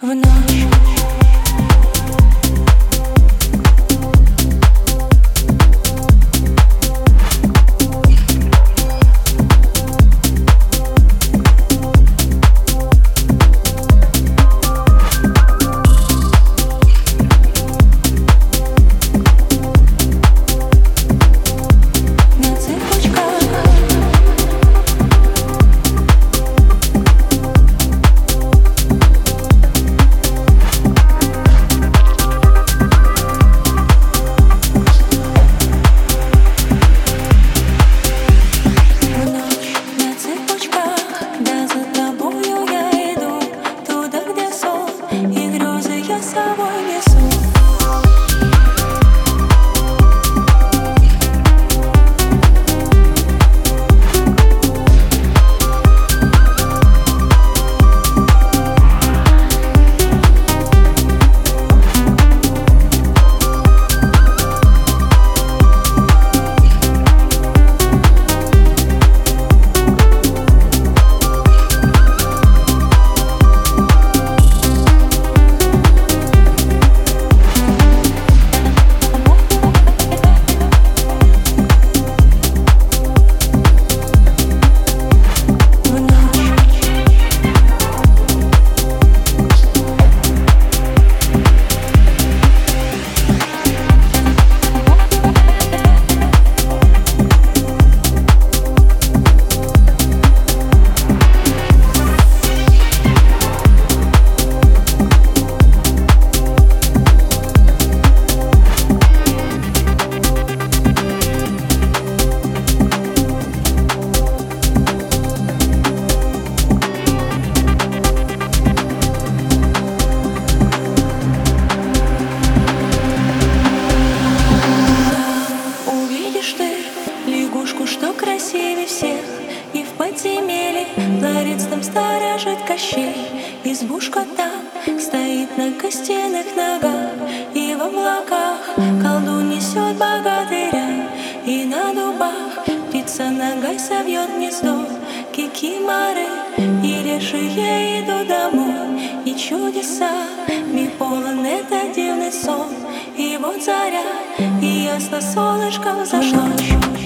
В ночь что красивее всех, и в подземелье дворец там сторожит Кощей. Избушка там стоит на костяных ногах, и в облаках колдун несет богатыря. И на дубах птица ногой совьет гнездо, кикиморы и лешие идут домой. И чудесами полон этот дивный сон. И вот заря, и ясно солнышко взошло.